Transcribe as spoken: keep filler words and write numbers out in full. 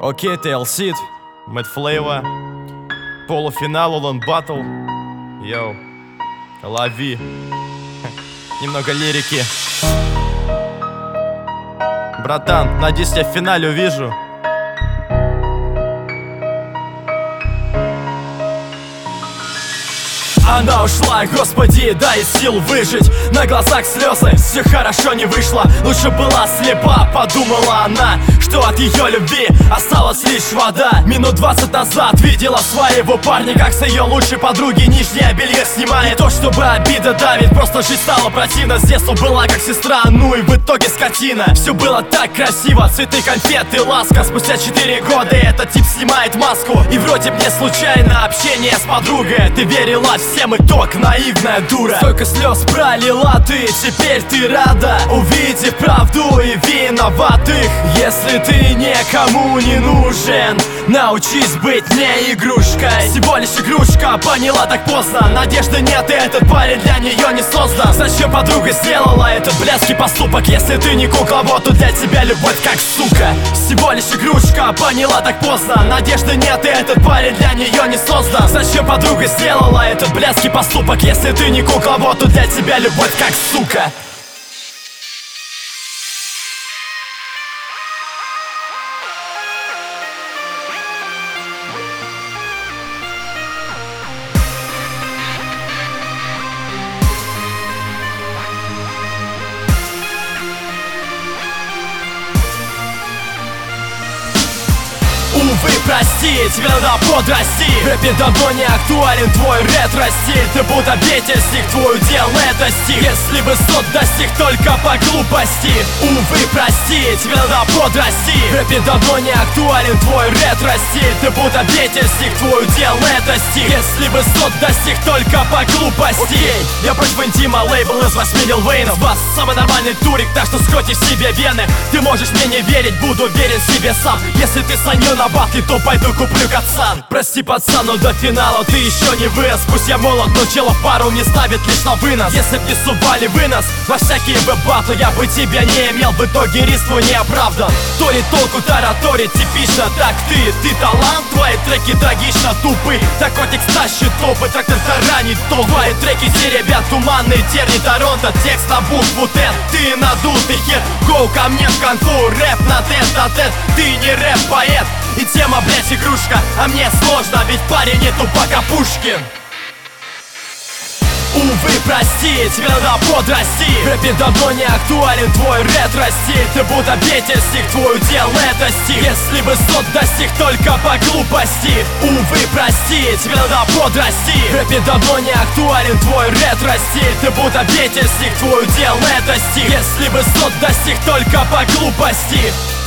Окей, Тейлсид, Мэтт Флейва, полуфинал, Улан Батл. Йоу, лови. Немного лирики. Братан, надеюсь, я в финале увижу. Она ушла, господи, дай сил выжить. На глазах слезы, все хорошо не вышло. Лучше была слепа, подумала она, что от ее любви осталась лишь вода. Минут двадцать назад видела своего парня, как с ее лучшей подруги нижнее белье снимает. То, чтобы обида давит, просто жизнь стала противна. С детства была как сестра, ну и в итоге скотина. Все было так красиво, цветы, конфеты, ласка. Спустя четыре года этот тип снимает маску. И вроде мне случайно общение с подругой. Ты верила всем, итог, наивная дура. Столько слез пролила ты, теперь ты рада, увидев правду и виноватых. Если ты никому не нужен, научись быть не игрушкой. Всего лишь игрушка, поняла так поздно. Надежды нет, и этот парень для нее не создан. Зачем подруга сделала этот блядский поступок? Если ты не кукла, вот то для тебя любовь как сука. Всего лишь игрушка, поняла так поздно. Надежды нет, и этот парень для нее не создан. Зачем подруга сделала этот блядский поступок? Если ты не кукла, вот то для тебя любовь как сука. Увы, прости, тебе надо подрасти. В рэпе давно не актуален твой ретро-стиль. Ты будто ветер стих, твой удел это стих. Если высот достиг только по глупости. Увы, прости, тебе надо подрасти. В рэпе давно не актуален твой ретро-стиль. Ты будто ветер стих, твой удел это стих. Если высот достиг только по глупости. Окей, я против интима, лейбл из восьми Лил Вейнов. Вас самый нормальный турик, так что скройте в себе вены. Ты можешь мне не верить, буду верен себе сам. Если ты саню на батле, то пойду куплю кацан. Прости, пацан, но до финала ты еще не вырос. Пусть я молод, но челов пару не ставит лишь на вынос. Если б не сували вынос во всякие веб-батлы, я бы тебя не имел, в итоге риск твой не оправдан. То ли толку тараторит, типично так ты. Ты талант, твои треки трагично тупы. Такой текст тащит топы, трактор таранит топ. Твои треки те ребят туманные, терни Торонто. Текст на букву Т, ты надутый хер. Гоу ко мне в конфу, рэп на тет-а-тет. Ты не рэп-поэт, и тема, блять, игрушка. А мне сложно, ведь парень не тупака Пушкин. Увы, прости, тебе надо подрасти. В рэпе давно не актуален твой ретро-стиль. Ты будто ветер стих, твой удел это стих. Если высот достиг только по глупости. Увы, прости, тебе надо подрасти. В рэпе давно не актуален твой ретро-стиль. Ты будто ветер стих, твой удел это стих. Если высот достиг только по глупости.